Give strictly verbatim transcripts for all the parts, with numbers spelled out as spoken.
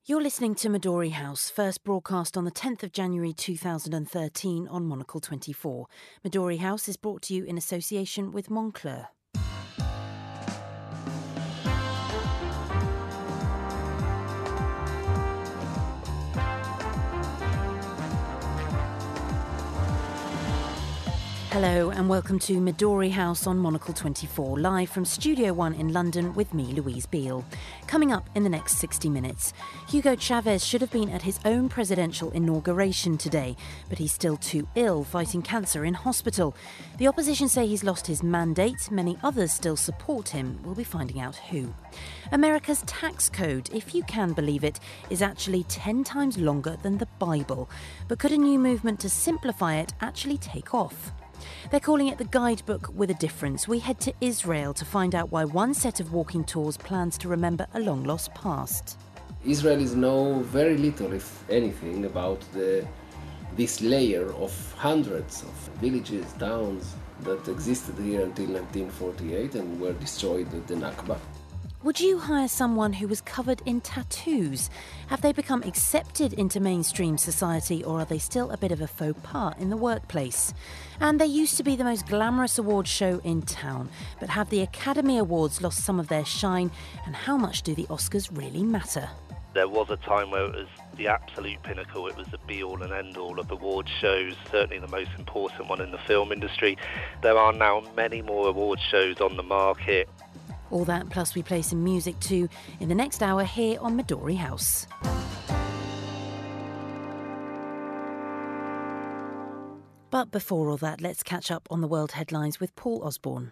You're listening to Midori House, first broadcast on the tenth of January two thousand thirteen on Monocle twenty-four. Midori House is brought to you in association with Moncler. Hello and welcome to Midori House on Monocle twenty-four, live from Studio One in London with me, Louise Beale. Coming up in the next sixty minutes, Hugo Chavez should have been at his own presidential inauguration today, but he's still too ill, fighting cancer in hospital. The opposition say he's lost his mandate. Many others still support him. We'll be finding out who. America's tax code, if you can believe it, is actually ten times longer than the Bible. But could a new movement to simplify it actually take off? They're calling it the guidebook with a difference. We head to Israel to find out why one set of walking tours plans to remember a long-lost past. Israelis know very little, if anything, about the, this layer of hundreds of villages, towns that existed here until nineteen forty-eight and were destroyed at the Nakba. Would you hire someone who was covered in tattoos? Have they become accepted into mainstream society, or are they still a bit of a faux pas in the workplace? And they used to be the most glamorous awards show in town, but have the Academy Awards lost some of their shine, and how much do the Oscars really matter? There was a time where it was the absolute pinnacle, it was the be-all and end-all of award shows, certainly the most important one in the film industry. There are now many more award shows on the market. All that, plus we play some music too, in the next hour here on Midori House. But before all that, let's catch up on the world headlines with Paul Osborne.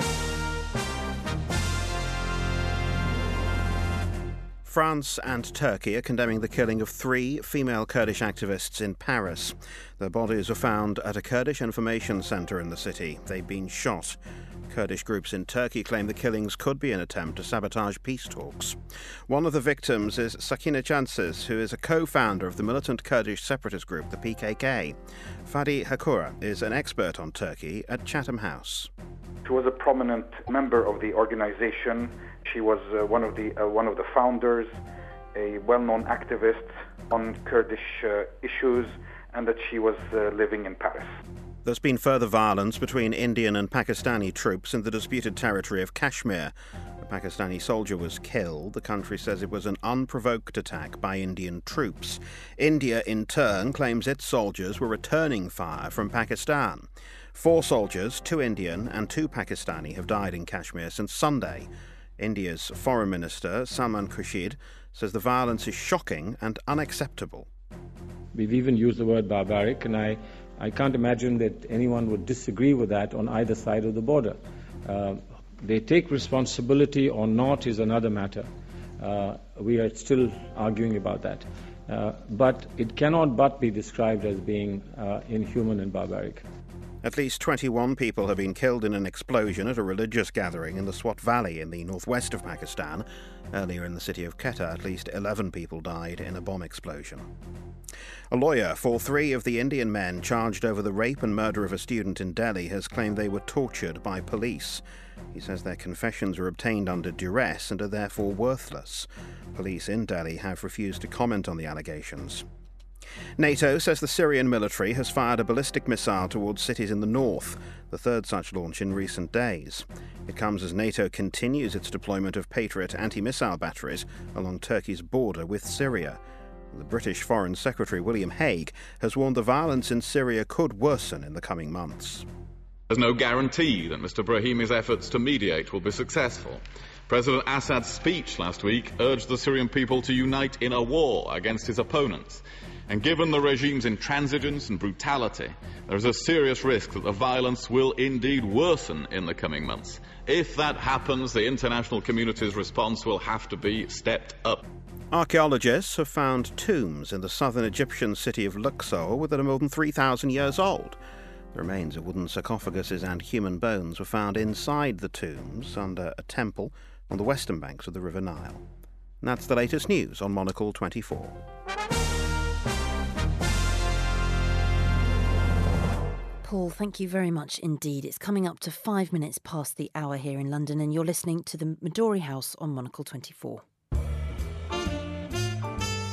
France and Turkey are condemning the killing of three female Kurdish activists in Paris. Their bodies were found at a Kurdish information centre in the city. They've been shot. Kurdish groups in Turkey claim the killings could be an attempt to sabotage peace talks. One of the victims is Sakine Chansiz, who is a co-founder of the militant Kurdish separatist group, the P K K. Fadi Hakura is an expert on Turkey at Chatham House. She was a prominent member of the organization. She was uh, one of the uh, one of the founders, a well-known activist on Kurdish uh, issues, and that she was uh, living in Paris. There's been further violence between Indian and Pakistani troops in the disputed territory of Kashmir. A Pakistani soldier was killed. The country says it was an unprovoked attack by Indian troops. India, in turn, claims its soldiers were returning fire from Pakistan. Four soldiers, two Indian and two Pakistani, have died in Kashmir since Sunday. India's Foreign Minister, Salman Khurshid, says the violence is shocking and unacceptable. We've even used the word barbaric, and I, I can't imagine that anyone would disagree with that on either side of the border. Uh, they take responsibility or not is another matter. Uh, we are still arguing about that. Uh, but it cannot but be described as being uh, inhuman and barbaric. At least twenty-one people have been killed in an explosion at a religious gathering in the Swat Valley in the northwest of Pakistan. Earlier in the city of Quetta, at least eleven people died in a bomb explosion. A lawyer for three of the Indian men charged over the rape and murder of a student in Delhi has claimed they were tortured by police. He says their confessions were obtained under duress and are therefore worthless. Police in Delhi have refused to comment on the allegations. NATO says the Syrian military has fired a ballistic missile towards cities in the north, the third such launch in recent days. It comes as NATO continues its deployment of Patriot anti-missile batteries along Turkey's border with Syria. The British Foreign Secretary William Hague has warned the violence in Syria could worsen in the coming months. There's no guarantee that Mister Brahimi's efforts to mediate will be successful. President Assad's speech last week urged the Syrian people to unite in a war against his opponents. And given the regime's intransigence and brutality, there is a serious risk that the violence will indeed worsen in the coming months. If that happens, the international community's response will have to be stepped up. Archaeologists have found tombs in the southern Egyptian city of Luxor that are more than three thousand years old. The remains of wooden sarcophaguses and human bones were found inside the tombs under a temple on the western banks of the River Nile. And that's the latest news on Monocle twenty-four. Paul, thank you very much indeed. It's coming up to five minutes past the hour here in London, and you're listening to the Midori House on Monocle twenty-four.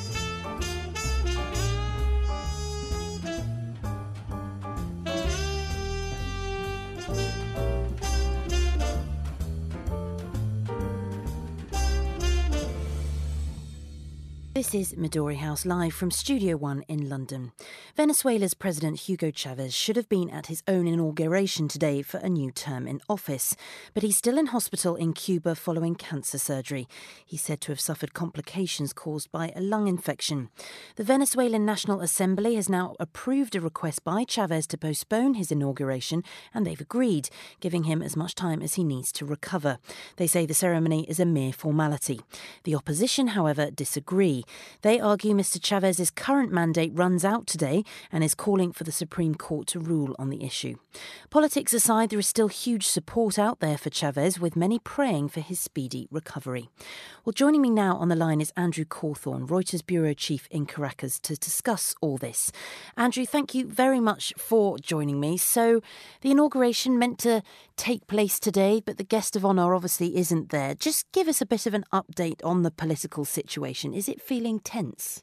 This is Midori House live from Studio One in London. Venezuela's President Hugo Chavez should have been at his own inauguration today for a new term in office, but he's still in hospital in Cuba following cancer surgery. He's said to have suffered complications caused by a lung infection. The Venezuelan National Assembly has now approved a request by Chavez to postpone his inauguration, and they've agreed, giving him as much time as he needs to recover. They say the ceremony is a mere formality. The opposition, however, disagree. They argue Mister Chavez's current mandate runs out today and is calling for the Supreme Court to rule on the issue. Politics aside, there is still huge support out there for Chavez, with many praying for his speedy recovery. Well, joining me now on the line is Andrew Cawthorne, Reuters bureau chief in Caracas, to discuss all this. Andrew, thank you very much for joining me. So the inauguration meant to take place today, but the guest of honour obviously isn't there. Just give us a bit of an update on the political situation. Is it feeling tense?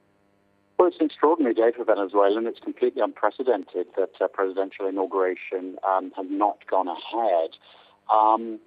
Well, it's an extraordinary day for Venezuela, and it's completely unprecedented that a presidential inauguration um, has not gone ahead. Um,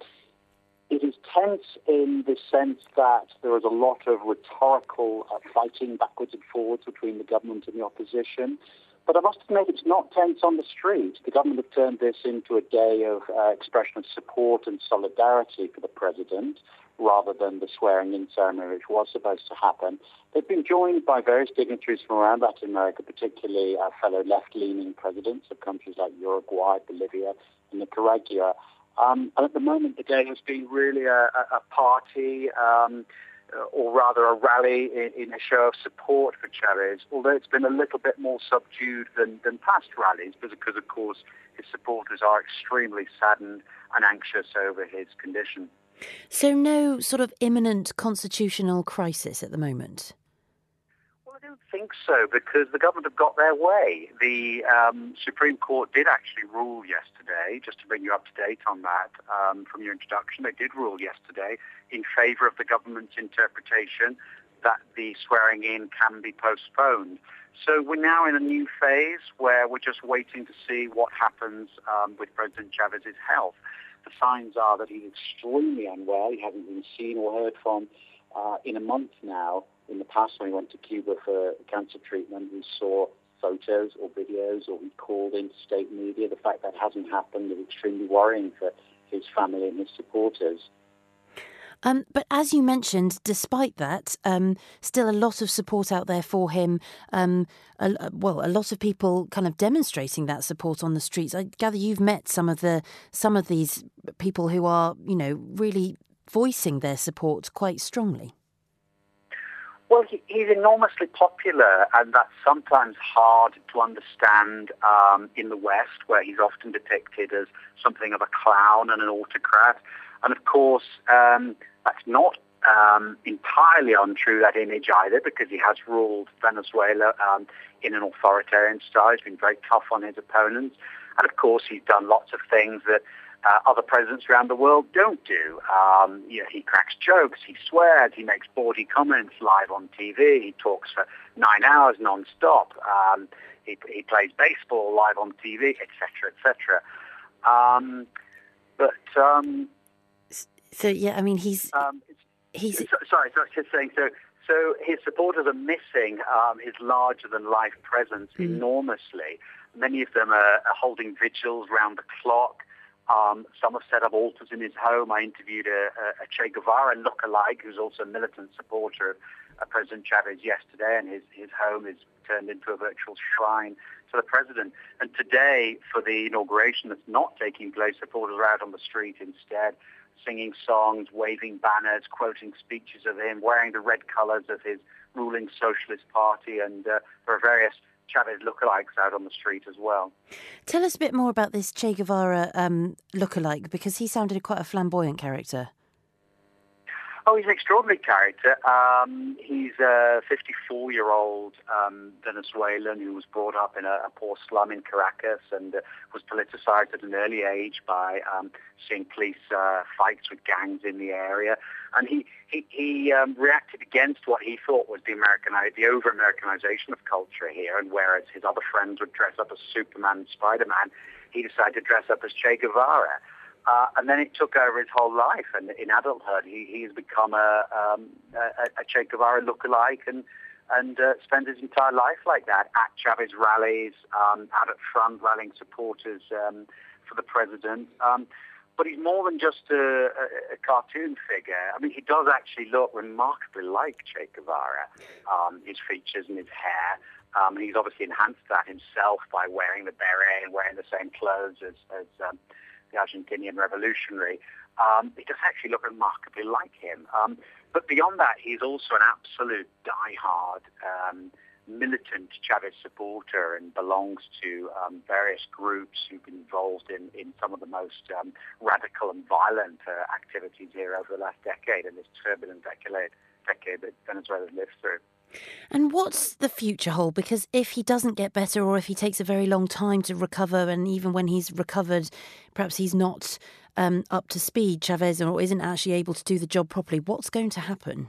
it is tense in the sense that there is a lot of rhetorical uh, fighting backwards and forwards between the government and the opposition. But I must admit, it's not tense on the street. The government have turned this into a day of uh, expression of support and solidarity for the president, rather than the swearing-in ceremony which was supposed to happen. They've been joined by various dignitaries from around Latin America, particularly uh, fellow left-leaning presidents of countries like Uruguay, Bolivia, and Nicaragua. Um, and at the moment, the day has been really a, a, a party, um, or rather a rally in, in a show of support for Chavez, although it's been a little bit more subdued than, than past rallies, because, of course, his supporters are extremely saddened and anxious over his condition. So no sort of imminent constitutional crisis at the moment? Well, I don't think so, because the government have got their way. The um, Supreme Court did actually rule yesterday, just to bring you up to date on that um, from your introduction, they did rule yesterday in favour of the government's interpretation that the swearing-in can be postponed. So we're now in a new phase where we're just waiting to see what happens um, with President Chavez's health. The signs are that he's extremely unwell. He hasn't been seen or heard from uh, in a month now. In the past, when he went to Cuba for cancer treatment, we saw photos or videos, or he called into state media. The fact that hasn't happened is extremely worrying for his family and his supporters. Um, but as you mentioned, despite that, um, still a lot of support out there for him. Um, a, well, a lot of people kind of demonstrating that support on the streets. I gather you've met some of the some of these people who are, you know, really voicing their support quite strongly. Well, he, he's enormously popular, and that's sometimes hard to understand um, in the West, where he's often depicted as something of a clown and an autocrat. And of course, um, that's not um, entirely untrue, that image either, because he has ruled Venezuela um, in an authoritarian style. He's been very tough on his opponents. And of course, he's done lots of things that uh, other presidents around the world don't do. Um, you know, he cracks jokes, he swears, he makes bawdy comments live on T V, he talks for nine hours non-stop, um, he, he plays baseball live on T V, et cetera, et cetera. Um, but... Um, So, yeah, I mean, he's... Um, he's so, sorry, so I was just saying, so, so his supporters are missing um, his larger-than-life presence mm. enormously. Many of them are, are holding vigils round the clock. Um, some have set up altars in his home. I interviewed a, a Che Guevara lookalike, who's also a militant supporter of uh, President Chavez yesterday, and his, his home is turned into a virtual shrine to the president. And today, for the inauguration that's not taking place, supporters are out on the street instead, singing songs, waving banners, quoting speeches of him, wearing the red colours of his ruling Socialist Party, and uh, there are various Chavez lookalikes out on the street as well. Tell us a bit more about this Che Guevara um, lookalike, because he sounded quite a flamboyant character. Oh, he's an extraordinary character. Um, he's a fifty-four-year-old um, Venezuelan who was brought up in a, a poor slum in Caracas and uh, was politicized at an early age by um, seeing police uh, fights with gangs in the area. And he he, he um, reacted against what he thought was the American, the over-Americanization of culture here. And whereas his other friends would dress up as Superman and Spider-Man, he decided to dress up as Che Guevara. Uh, and then it took over his whole life. And in adulthood, he, he's become a, um, a, a Che Guevara lookalike and and uh, spends his entire life like that, at Chavez rallies, um, out at front rallying supporters um, for the president. Um, but he's more than just a, a, a cartoon figure. I mean, he does actually look remarkably like Che Guevara, um, his features and his hair. Um, and he's obviously enhanced that himself by wearing the beret and wearing the same clothes as, as um, the Argentinian revolutionary. Um, he does actually look remarkably like him. Um, but beyond that, he's also an absolute diehard um, militant Chavez supporter and belongs to um, various groups who've been involved in, in some of the most um, radical and violent uh, activities here over the last decade and this turbulent decade, decade that Venezuela lived through. And what's the future hold? Because if he doesn't get better or if he takes a very long time to recover, and even when he's recovered, perhaps he's not um, up to speed, Chavez, or isn't actually able to do the job properly, what's going to happen?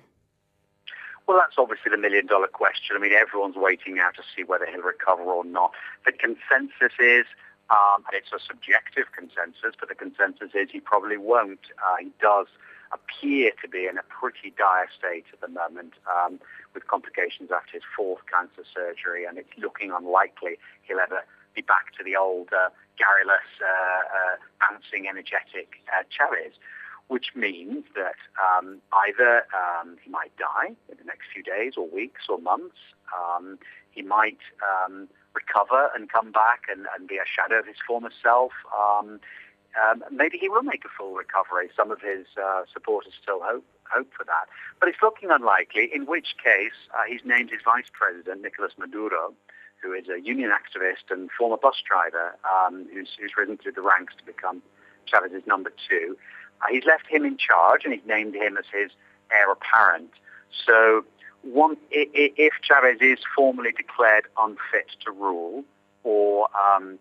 Well, that's obviously the million-dollar question. I mean, everyone's waiting now to see whether he'll recover or not. The consensus is, um, and it's a subjective consensus, but the consensus is he probably won't. Uh, he does appear to be in a pretty dire state at the moment, um, with complications after his fourth cancer surgery, and it's looking unlikely he'll ever be back to the old uh, garrulous, uh, uh, bouncing, energetic uh, Chavez, which means that um, either um, he might die in the next few days or weeks or months, um, he might um, recover and come back and, and be a shadow of his former self. Um, Um, maybe he will make a full recovery. Some of his uh, supporters still hope hope for that. But it's looking unlikely, in which case uh, he's named his vice president, Nicolas Maduro, who is a union activist and former bus driver, um, who's, who's risen through the ranks to become Chavez's number two. Uh, he's left him in charge, and he's named him as his heir apparent. So one, if Chavez is formally declared unfit to rule, or um,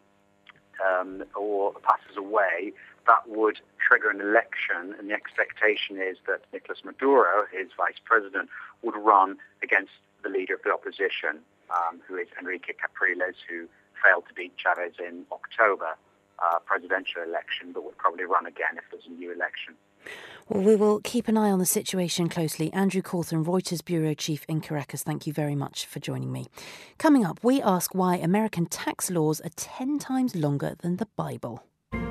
Um, or passes away, that would trigger an election, and the expectation is that Nicolas Maduro, his vice president, would run against the leader of the opposition, um, who is Enrique Capriles, who failed to beat Chavez in October uh, presidential election, but would probably run again if there's a new election. Well, we will keep an eye on the situation closely. Andrew Cawthon, Reuters bureau chief in Caracas, thank you very much for joining me. Coming up, we ask why American tax laws are ten times longer than the Bible.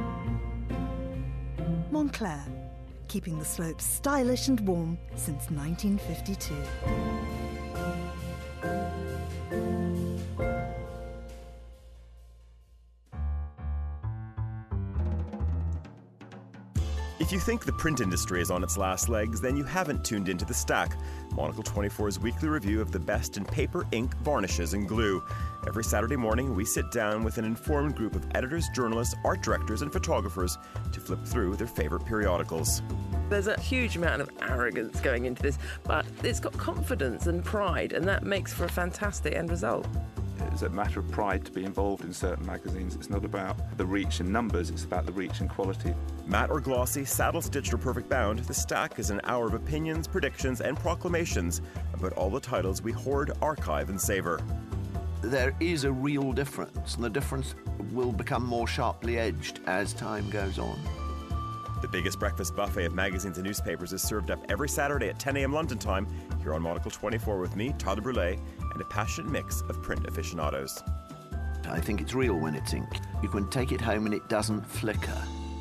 Montclair, keeping the slopes stylish and warm since nineteen fifty-two. If you think the print industry is on its last legs, then you haven't tuned into The Stack, Monocle twenty-four's weekly review of the best in paper, ink, varnishes, and glue. Every Saturday morning, we sit down with an informed group of editors, journalists, art directors, and photographers to flip through their favourite periodicals. There's a huge amount of arrogance going into this, but it's got confidence and pride, and that makes for a fantastic end result. It's a matter of pride to be involved in certain magazines. It's not about the reach in numbers, it's about the reach in quality. Matte or glossy, saddle-stitched or perfect bound, The Stack is an hour of opinions, predictions, and proclamations about all the titles we hoard, archive, and savour. There is a real difference, and the difference will become more sharply edged as time goes on. The biggest breakfast buffet of magazines and newspapers is served up every Saturday at ten a.m. London time here on Monocle twenty-four with me, Tyler Brûlé, and a passionate mix of print aficionados. I think it's real when it's ink. You can take it home and it doesn't flicker.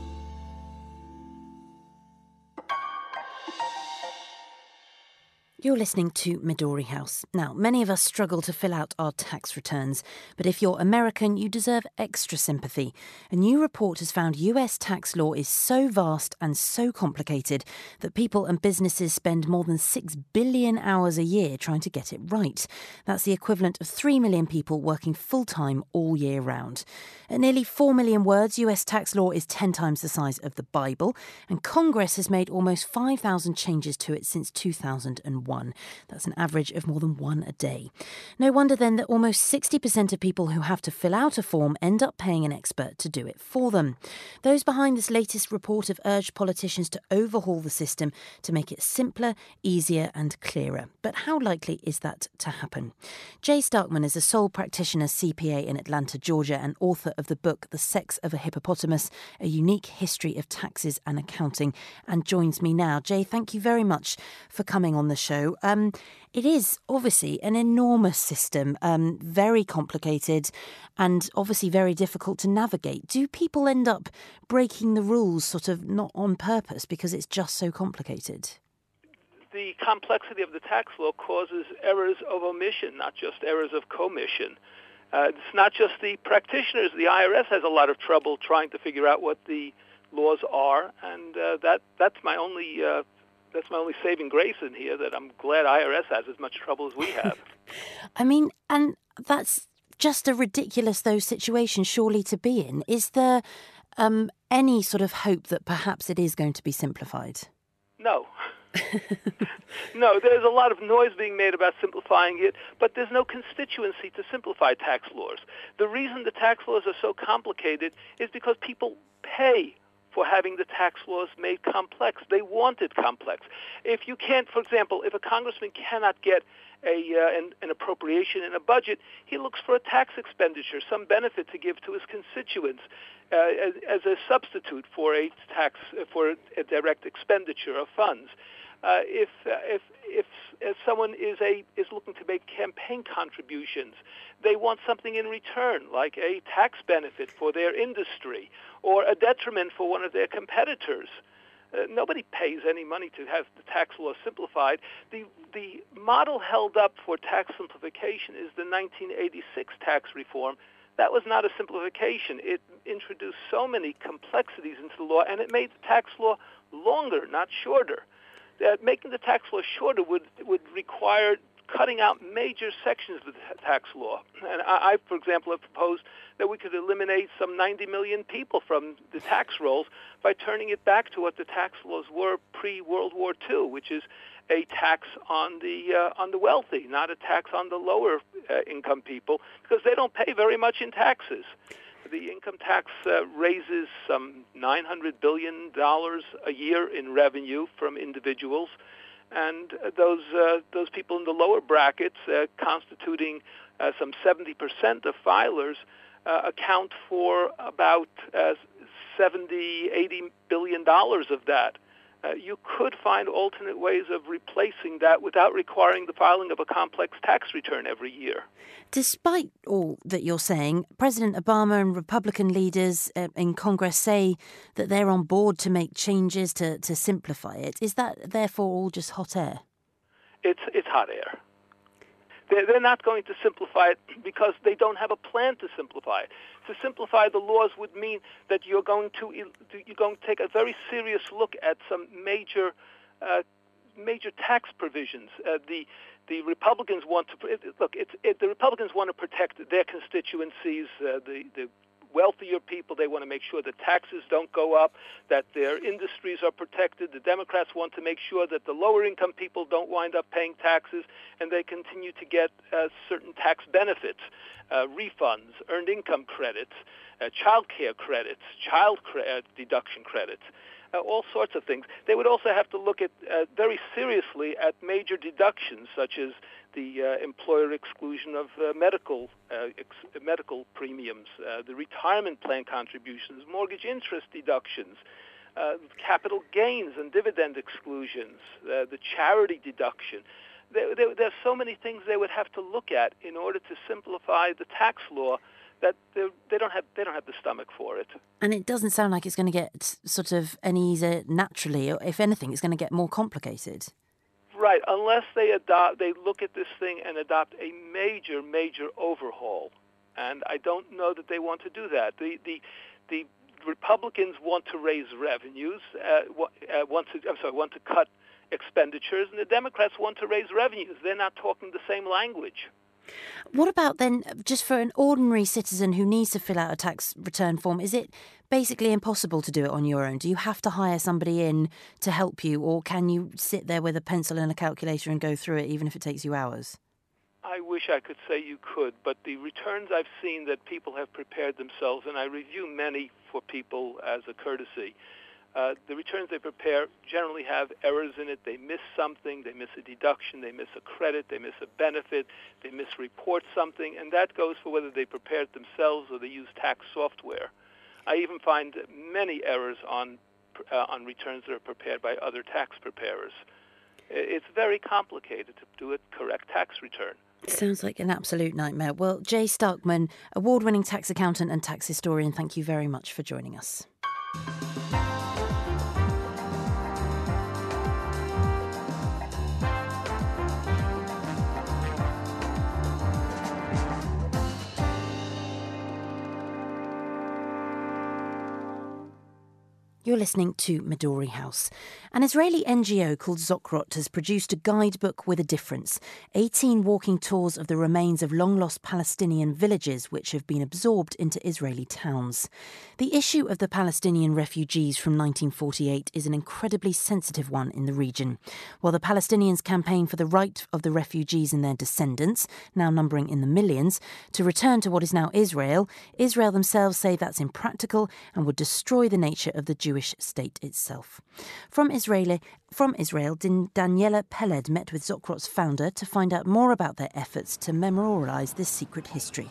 You're listening to Midori House. Now, many of us struggle to fill out our tax returns, but if you're American, you deserve extra sympathy. A new report has found U S tax law is so vast and so complicated that people and businesses spend more than six billion hours a year trying to get it right. That's the equivalent of three million people working full-time all year round. At nearly four million words, U S tax law is ten times the size of the Bible, and Congress has made almost five thousand changes to it since two thousand one. one. That's an average of more than one a day. No wonder then that almost sixty percent of people who have to fill out a form end up paying an expert to do it for them. Those behind this latest report have urged politicians to overhaul the system to make it simpler, easier and clearer. But how likely is that to happen? Jay Starkman is a sole practitioner C P A in Atlanta, Georgia, and author of the book The Sex of a Hippopotamus, A Unique History of Taxes and Accounting, and joins me now. Jay, thank you very much for coming on the show. Um, it is obviously an enormous system, um, very complicated and obviously very difficult to navigate. Do people end up breaking the rules sort of not on purpose because it's just so complicated? The complexity of the tax law causes errors of omission, not just errors of commission. Uh, it's not just the practitioners. The I R S has a lot of trouble trying to figure out what the laws are, and uh, that that's my only uh, that's my only saving grace in here. That I'm glad I R S has as much trouble as we have. I mean, and that's just a ridiculous though situation surely to be in. Is there um, any sort of hope that perhaps it is going to be simplified? No. No, there's a lot of noise being made about simplifying it, but there's no constituency to simplify tax laws. The reason the tax laws are so complicated is because people pay for having the tax laws made complex. They want it complex. If you can't, for example, if a congressman cannot get a uh, an, an appropriation in a budget, he looks for a tax expenditure, some benefit to give to his constituents uh, as, as a substitute for a tax for a direct expenditure of funds. Uh, if, uh, if if if someone is a is looking to make campaign contributions, they want something in return, like a tax benefit for their industry or a detriment for one of their competitors. Uh, nobody pays any money to have the tax law simplified. The the model held up for tax simplification is the nineteen eighty-six tax reform. That was not a simplification. It introduced so many complexities into the law, and it made the tax law longer, not shorter. Uh, making the tax law shorter would would require cutting out major sections of the tax law. And I, I, for example, have proposed that we could eliminate some ninety million people from the tax rolls by turning it back to what the tax laws were pre-World War Two, which is a tax on the uh, on the wealthy, not a tax on the lower uh, income people, because they don't pay very much in taxes. The income tax uh, raises some nine hundred billion dollars a year in revenue from individuals, and uh, those uh, those people in the lower brackets, uh, constituting uh, some seventy percent of filers, uh, account for about uh, seventy, eighty billion dollars of that. Uh, you could find alternate ways of replacing that without requiring the filing of a complex tax return every year. Despite all that you're saying, President Obama and Republican leaders uh, in Congress say that they're on board to make changes to, to simplify it. Is that therefore all just hot air? It's it's hot air. They're, they're not going to simplify it because they don't have a plan to simplify it. To simplify the laws would mean that you're going to you're going to take a very serious look at some major uh, major tax provisions. Uh, the the Republicans want to look. It's it, the Republicans want to protect their constituencies, uh, the the wealthier people. They want to make sure that taxes don't go up, that their industries are protected. The Democrats want to make sure that the lower income people don't wind up paying taxes, and they continue to get uh, certain tax benefits, uh, refunds, earned income credits, uh, child care credits, child cre- uh, deduction credits. Uh, all sorts of things. They would also have to look at uh, very seriously at major deductions, such as the uh, employer exclusion of uh, medical uh, ex- medical premiums, uh, the retirement plan contributions, mortgage interest deductions, uh, capital gains and dividend exclusions, uh, the charity deduction. There, there, there are so many things they would have to look at in order to simplify the tax law that they don't have they don't have the stomach for it. And it doesn't sound like it's going to get sort of any easier naturally, or if anything, it's going to get more complicated. Right, unless they adopt, they look at this thing and adopt a major, major overhaul. And I don't know that they want to do that. The the the Republicans want to raise revenues, uh, uh, want to I'm sorry, want to cut expenditures, and the Democrats want to raise revenues. They're not talking the same language. What about then, just for an ordinary citizen who needs to fill out a tax return form, is it basically impossible to do it on your own? Do you have to hire somebody in to help you, or can you sit there with a pencil and a calculator and go through it, even if it takes you hours? I wish I could say you could, but the returns I've seen that people have prepared themselves, and I review many for people as a courtesy, uh, the returns they prepare generally have errors in it. They miss something, they miss a deduction, they miss a credit, they miss a benefit, they misreport something, and that goes for whether they prepared themselves or they use tax software. I even find many errors on uh, on returns that are prepared by other tax preparers. It's very complicated to do a correct tax return. Sounds like an absolute nightmare. Well, Jay Starkman, award-winning tax accountant and tax historian, thank you very much for joining us. You're listening to Midori House. An Israeli N G O called Zochrot has produced a guidebook with a difference. eighteen walking tours of the remains of long-lost Palestinian villages which have been absorbed into Israeli towns. The issue of the Palestinian refugees from nineteen forty-eight is an incredibly sensitive one in the region. While the Palestinians campaign for the right of the refugees and their descendants, now numbering in the millions, to return to what is now Israel, Israel themselves say that's impractical and would destroy the nature of the Jewish state itself. From Israeli, from Israel, Daniela Peled met with Zochrot's founder to find out more about their efforts to memorialise this secret history.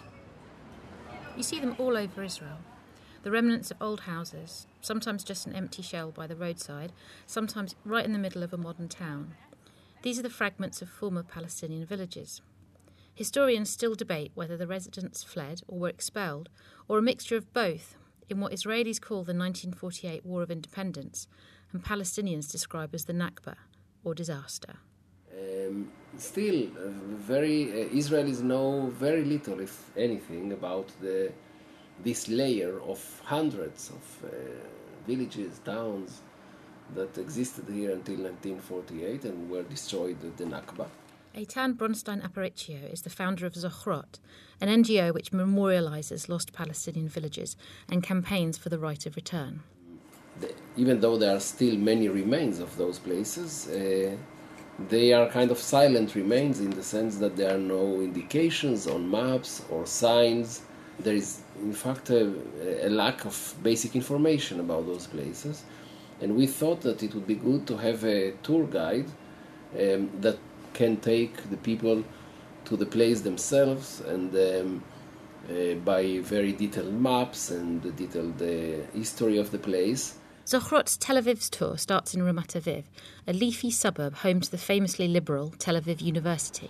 You see them all over Israel. The remnants of old houses, sometimes just an empty shell by the roadside, sometimes right in the middle of a modern town. These are the fragments of former Palestinian villages. Historians still debate whether the residents fled or were expelled, or a mixture of both, in what Israelis call the nineteen forty-eight War of Independence and Palestinians describe as the Nakba, or disaster. Um, still, uh, very uh, Israelis know very little, if anything, about the, this layer of hundreds of uh, villages, towns that existed here until nineteen forty-eight and were destroyed at the Nakba. Eitan Bronstein-Aparicio is the founder of Zochrot, an N G O which memorialises lost Palestinian villages and campaigns for the right of return. The, even though there are still many remains of those places, uh, they are kind of silent remains in the sense that there are no indications on maps or signs. There is, in fact, a, a lack of basic information about those places. And we thought that it would be good to have a tour guide um, that can take the people to the place themselves and um, uh, by very detailed maps and the detailed uh, history of the place. Zochrot's Tel Aviv's tour starts in Ramat Aviv, a leafy suburb home to the famously liberal Tel Aviv University.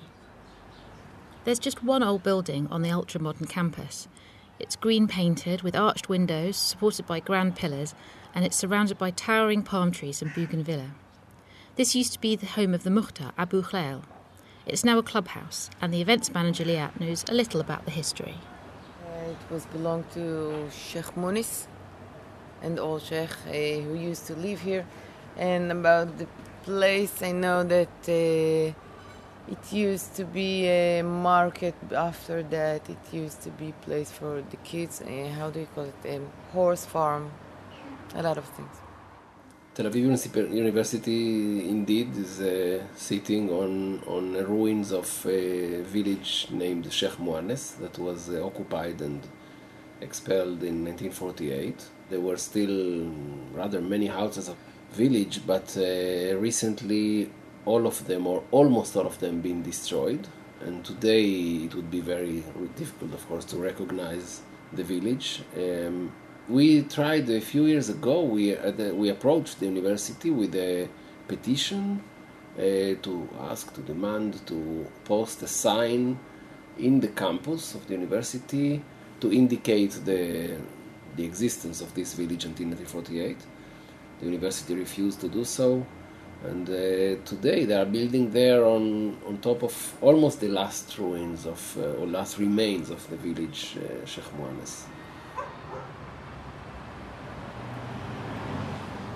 There's just one old building on the ultra-modern campus. It's green-painted with arched windows supported by grand pillars, and it's surrounded by towering palm trees and bougainvillea. This used to be the home of the Mukhtar Abu Khlail. It's now a clubhouse, and the events manager Liat knows a little about the history. Uh, it was belonged to Sheikh Munis, and old Sheikh uh, who used to live here. And about the place, I know that uh, it used to be a market. After that, it used to be a place for the kids. Uh, how do you call it? A horse farm. A lot of things. Tel Aviv University indeed is uh, sitting on, on the ruins of a village named Sheikh Muannes that was uh, occupied and expelled in nineteen forty-eight. There were still rather many houses of village, but uh, recently all of them, or almost all of them, been destroyed. And today it would be very difficult, of course, to recognize the village. Um, We tried a few years ago, we uh, the, we approached the university with a petition uh, to ask, to demand to post a sign in the campus of the university to indicate the, the existence of this village until nineteen forty-eight. The university refused to do so, and uh, today they are building there on, on top of almost the last ruins of, uh, or last remains of the village uh, Sheikh Muannes.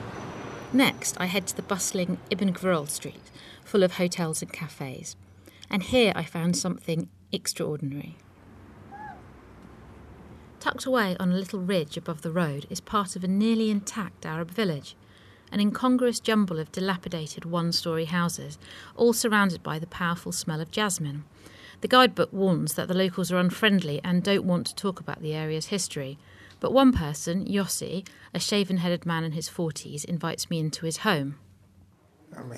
Next, I head to the bustling Ibn Gvurol Street, full of hotels and cafes. And here I found something extraordinary. Tucked away on a little ridge above the road is part of a nearly intact Arab village, an incongruous jumble of dilapidated one-storey houses, all surrounded by the powerful smell of jasmine. The guidebook warns that the locals are unfriendly and don't want to talk about the area's history, but one person, Yossi, a shaven-headed man in his forties, invites me into his home. He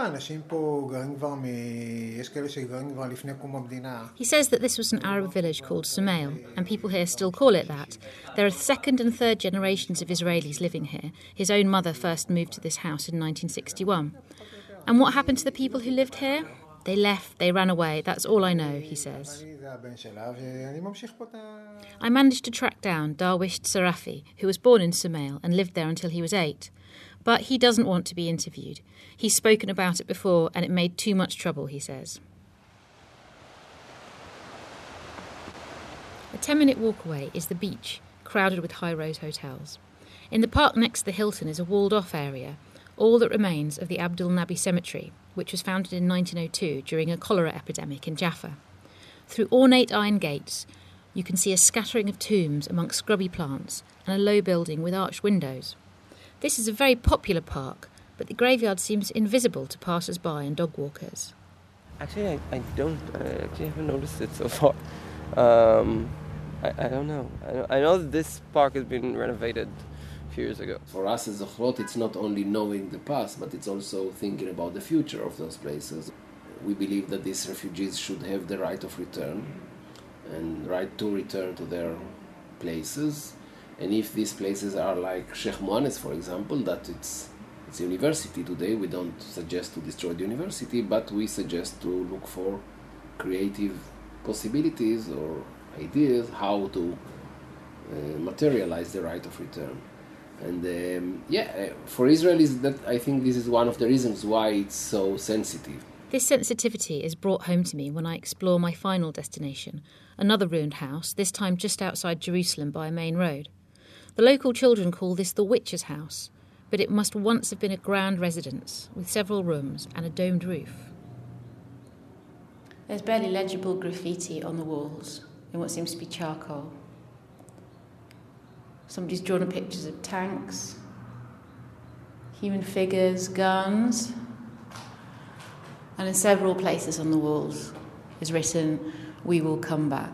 says that this was an Arab village called Sumail, and people here still call it that. There are second and third generations of Israelis living here. His own mother first moved to this house in nineteen sixty-one. And what happened to the people who lived here? They left, they ran away, that's all I know, he says. I managed to track down Darwish Sarafi, who was born in Sumail and lived there until he was eight. But he doesn't want to be interviewed. He's spoken about it before and it made too much trouble, he says. A ten-minute walk away is the beach, crowded with high-rose hotels. In the park next to the Hilton is a walled-off area, all that remains of the Abdul Nabi Cemetery, which was founded in nineteen oh two during a cholera epidemic in Jaffa. Through ornate iron gates, you can see a scattering of tombs amongst scrubby plants and a low building with arched windows. This is a very popular park, but the graveyard seems invisible to passers-by and dog walkers. Actually, I, I don't. I actually haven't noticed it so far. Um, I, I don't know. I know, I know that this park has been renovated a few years ago. For us as Zochrot, it's not only knowing the past, but it's also thinking about the future of those places. We believe that these refugees should have the right of return and right to return to their places. And if these places are like Sheikh Mohannes, for example, that it's it's a university today, we don't suggest to destroy the university, but we suggest to look for creative possibilities or ideas how to uh, materialize the right of return. And um, yeah, for Israelis, that I think this is one of the reasons why it's so sensitive. This sensitivity is brought home to me when I explore my final destination, another ruined house, this time just outside Jerusalem by a main road. The local children call this the Witch's House, but it must once have been a grand residence with several rooms and a domed roof. There's barely legible graffiti on the walls in what seems to be charcoal. Somebody's drawn a pictures of tanks, human figures, guns, and in several places on the walls is written, "We will come back."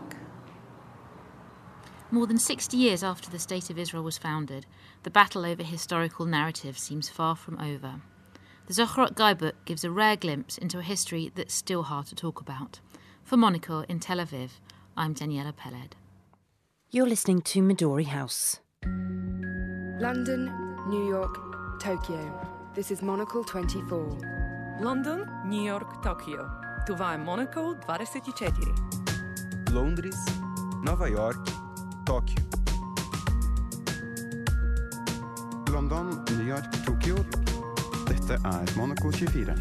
More than sixty years after the State of Israel was founded, the battle over historical narrative seems far from over. The Zochrot Guidebook gives a rare glimpse into a history that's still hard to talk about. For Monocle in Tel Aviv, I'm Daniela Peled. You're listening to Midori House. London, New York, Tokyo. This is Monocle twenty-four. London, New York, Tokyo. Това е Monocle двадесет и четири. Londres, Nova York, Tóquio. London, New York, Tokyo. Dette er Monocle tjuefire.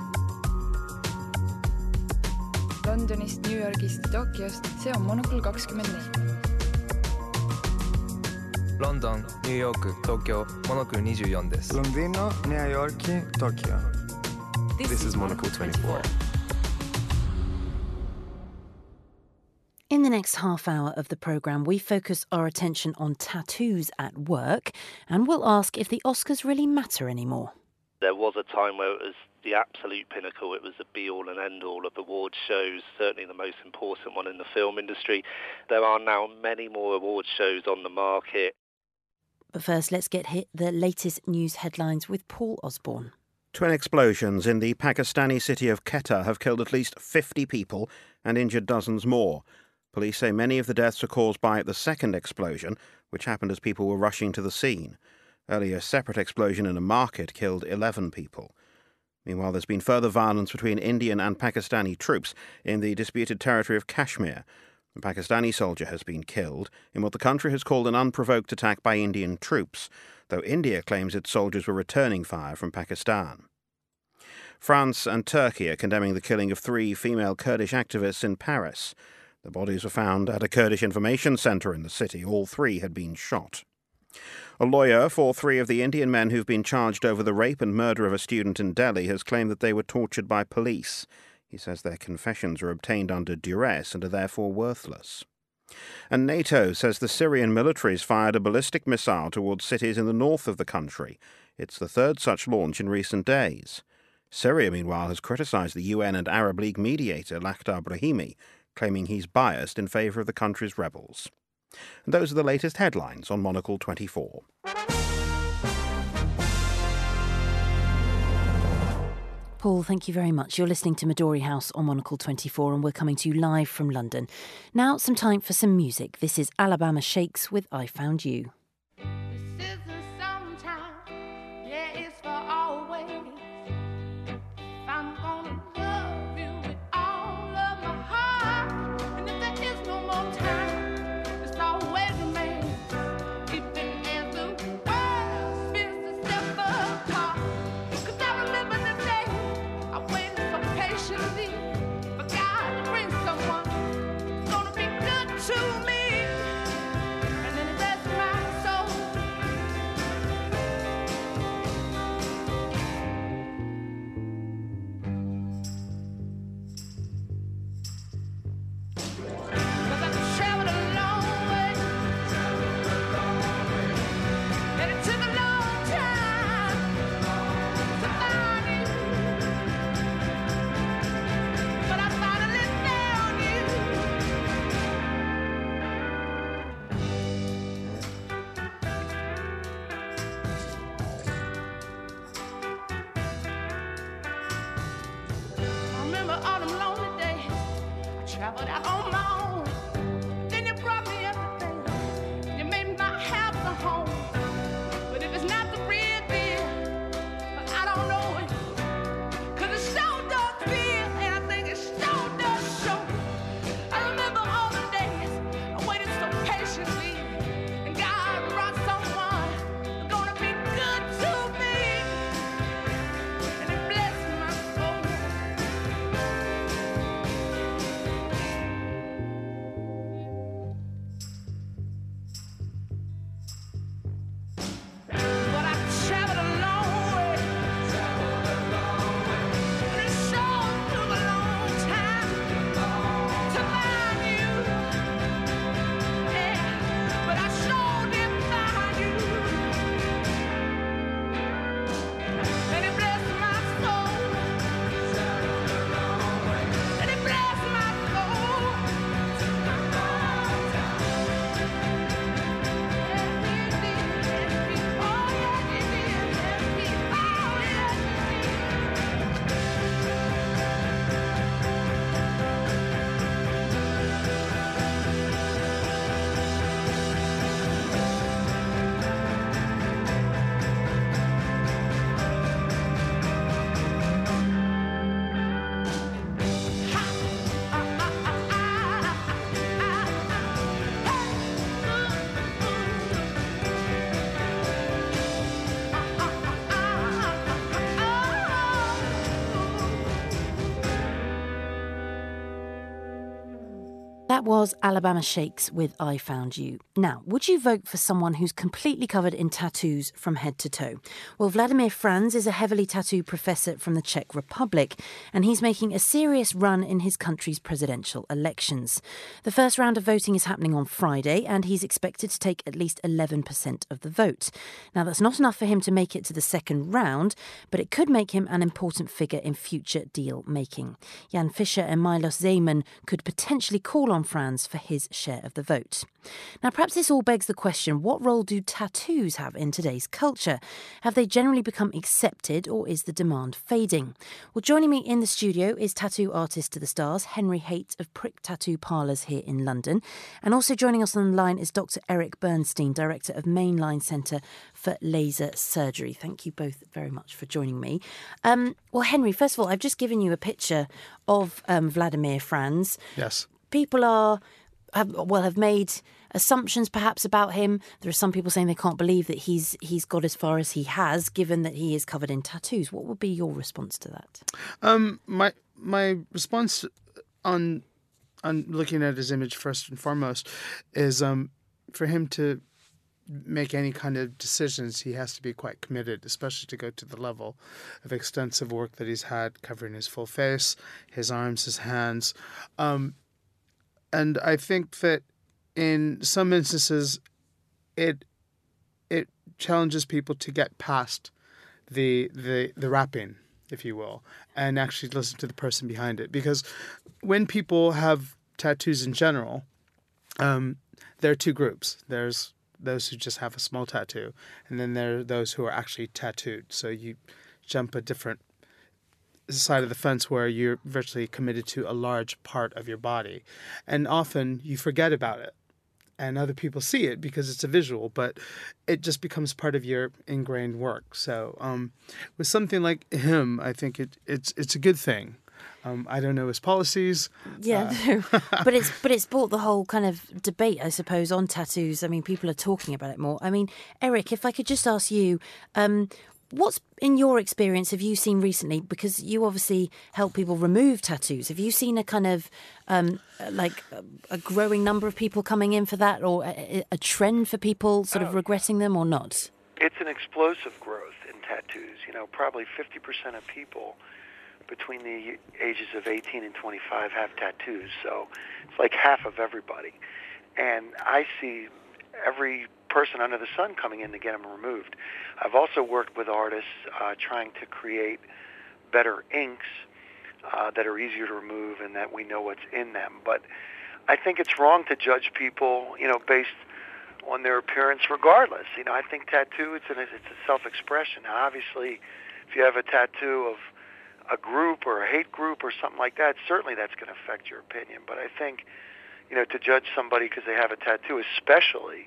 Londonist, New Yorkist, Tokyost, see on Monocle kakskümmend neli. London, New York, Tokyo, Monocle twenty-fourです. Londino, New York, Tokyo. This, this is Monocle twenty-four. In the next half hour of the programme, we focus our attention on tattoos at work, and we'll ask if the Oscars really matter anymore. There was a time where it was the absolute pinnacle. It was the be-all and end-all of award shows, certainly the most important one in the film industry. There are now many more award shows on the market. But first, let's get hit the latest news headlines with Paul Osborne. Twin explosions in the Pakistani city of Quetta have killed at least fifty people and injured dozens more. Police say many of the deaths are caused by the second explosion, which happened as people were rushing to the scene. Earlier, a separate explosion in a market killed eleven people. Meanwhile, there's been further violence between Indian and Pakistani troops in the disputed territory of Kashmir. A Pakistani soldier has been killed in what the country has called an unprovoked attack by Indian troops, though India claims its soldiers were returning fire from Pakistan. France and Turkey are condemning the killing of three female Kurdish activists in Paris. The bodies were found at a Kurdish information centre in the city. All three had been shot. A lawyer for three of the Indian men who've been charged over the rape and murder of a student in Delhi has claimed that they were tortured by police. He says their confessions are obtained under duress and are therefore worthless. And NATO says the Syrian military's fired a ballistic missile towards cities in the north of the country. It's the third such launch in recent days. Syria, meanwhile, has criticised the U N and Arab League mediator Lakhdar Brahimi, claiming he's biased in favour of the country's rebels. And those are the latest headlines on Monocle twenty-four. Paul, thank you very much. You're listening to Midori House on Monocle twenty-four, and we're coming to you live from London. Now, some time for some music. This is Alabama Shakes with I Found You. Traveled out on my own. Then you brought me everything. You made my house a home. But if it's not the real deal, I don't know it. Cause it sure does feel, and I think it sure does show. I remember all the days I waited so patiently, and God brought someone who's gonna be good to me. And it blessed my soul. That was Alabama Shakes with I Found You. Now, would you vote for someone who's completely covered in tattoos from head to toe? Well, Vladimir Franz is a heavily tattooed professor from the Czech Republic, and he's making a serious run in his country's presidential elections. The first round of voting is happening on Friday, and he's expected to take at least eleven percent of the vote. Now, that's not enough for him to make it to the second round, but it could make him an important figure in future deal making. Jan Fischer and Milos Zeman could potentially call on Franz for his share of the vote. Now, perhaps this all begs the question, what role do tattoos have in today's culture? Have they generally become accepted, or is the demand fading? Well, joining me in the studio is tattoo artist to the stars, Henry Haight of Prick Tattoo Parlours here in London. And also joining us on the line is Doctor Eric Bernstein, Director of Mainline Centre for Laser Surgery. Thank you both very much for joining me. Um, well, Henry, first of all, I've just given you a picture of um, Vladimir Franz. Yes. People are, have, well, have made assumptions perhaps about him. There are some people saying they can't believe that he's he's got as far as he has, given that he is covered in tattoos. What would be your response to that? Um, my my response on on looking at his image first and foremost is um, for him to make any kind of decisions, he has to be quite committed, especially to go to the level of extensive work that he's had covering his full face, his arms, his hands. Um, and I think that in some instances, it it challenges people to get past the the the wrapping, if you will, and actually listen to the person behind it. Because when people have tattoos in general, um, there are two groups. There's those who just have a small tattoo, and then there are those who are actually tattooed. So you jump a different side of the fence where you're virtually committed to a large part of your body. And often you forget about it, and other people see it because it's a visual, but it just becomes part of your ingrained work. So um, with something like him, I think it, it's it's a good thing. Um, I don't know his policies. Yeah, Uh, no. but it's but it's brought the whole kind of debate, I suppose, on tattoos. I mean, people are talking about it more. I mean, Eric, if I could just ask you, um, what's in your experience have you seen recently? Because you obviously help people remove tattoos. Have you seen a kind of um, like a growing number of people coming in for that, or a, a trend for people sort of Oh. regretting them, or not? It's an explosive growth in tattoos. You know, probably fifty percent of people between the ages of eighteen and twenty-five have tattoos. So it's like half of everybody. And I see every person under the sun coming in to get them removed. I've also worked with artists uh, trying to create better inks uh, that are easier to remove and that we know what's in them. But I think it's wrong to judge people, you know, based on their appearance regardless. You know, I think tattoo, it's, an, it's a self-expression. Now, obviously, if you have a tattoo of a group or a hate group or something like that, certainly that's going to affect your opinion. But I think, you know, to judge somebody because they have a tattoo, especially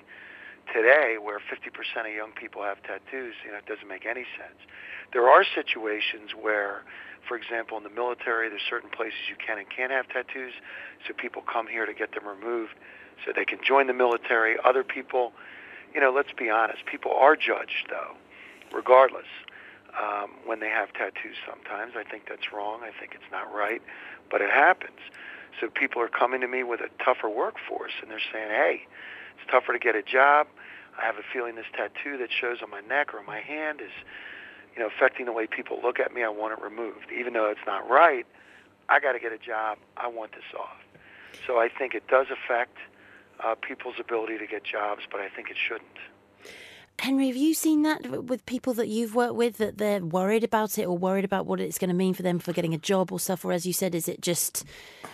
today where fifty percent of young people have tattoos, you know, it doesn't make any sense. There are situations where, for example, in the military, there's certain places you can and can't have tattoos, so people come here to get them removed so they can join the military. Other people, you know, let's be honest, people are judged, though, regardless. Um, when they have tattoos sometimes. I think that's wrong. I think it's not right, but it happens. So people are coming to me with a tougher workforce, and they're saying, hey, it's tougher to get a job. I have a feeling this tattoo that shows on my neck or on my hand is, you know, affecting the way people look at me. I want it removed. Even though it's not right, I got to get a job. I want this off. So I think it does affect uh, people's ability to get jobs, but I think it shouldn't. Henry, have you seen that with people that you've worked with, that they're worried about it or worried about what it's going to mean for them for getting a job or stuff? Or as you said, is it just,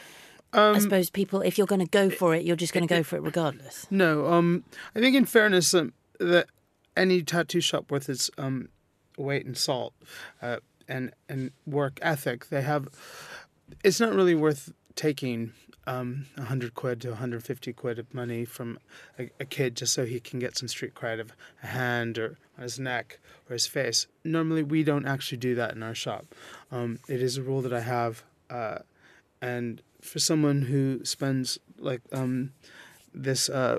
Um, I suppose people, if you're going to go for it, you're just going to go for it regardless? No, um, I think in fairness, um, that any tattoo shop worth its um, weight in salt uh, and, and work ethic, they have, it's not really worth taking um, one hundred quid to one hundred fifty quid of money from a, a kid just so he can get some street cred of a hand or on his neck or his face. Normally, we don't actually do that in our shop. Um, it is a rule that I have, uh, and for someone who spends like um, this uh,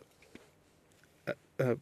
uh, uh,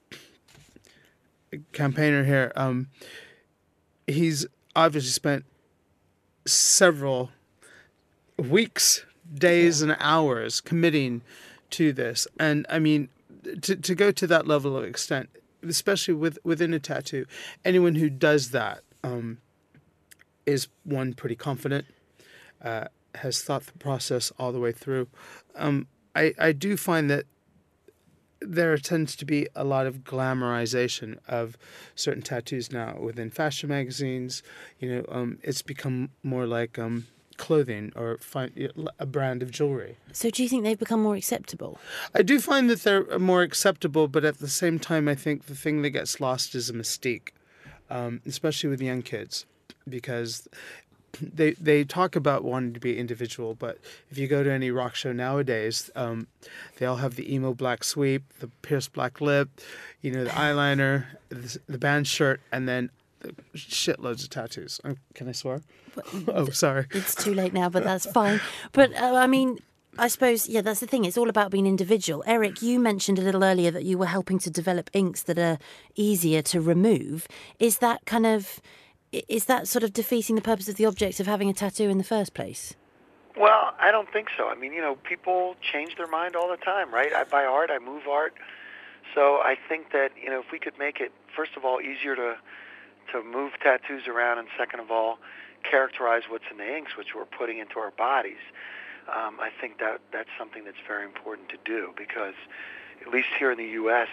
campaigner here, um, he's obviously spent several weeks, days, and hours committing to this. And I mean, to to go to that level of extent, especially with within a tattoo, anyone who does that um, is one pretty confident. Uh, has thought the process all the way through. Um, I, I do find that there tends to be a lot of glamorization of certain tattoos now within fashion magazines. You know, um, it's become more like um, clothing or fi- a brand of jewelry. So do you think they've become more acceptable? I do find that they're more acceptable, but at the same time, I think the thing that gets lost is a mystique, um, especially with young kids, because They they talk about wanting to be individual, but if you go to any rock show nowadays, um, they all have the emo black sweep, the pierced black lip, you know, the eyeliner, the, the band shirt, and then the shitloads of tattoos. Oh, can I swear? Oh, sorry. It's too late now, but that's fine. But uh, I mean, I suppose, yeah, that's the thing. It's all about being individual. Eric, you mentioned a little earlier that you were helping to develop inks that are easier to remove. Is that kind of... Is that sort of defeating the purpose of the object of having a tattoo in the first place? Well, I don't think so. I mean, you know, people change their mind all the time, right? I buy art, I move art. So I think that, you know, if we could make it, first of all, easier to to move tattoos around, and second of all, characterize what's in the inks, which we're putting into our bodies, um, I think that that's something that's very important to do, because at least here in the U S,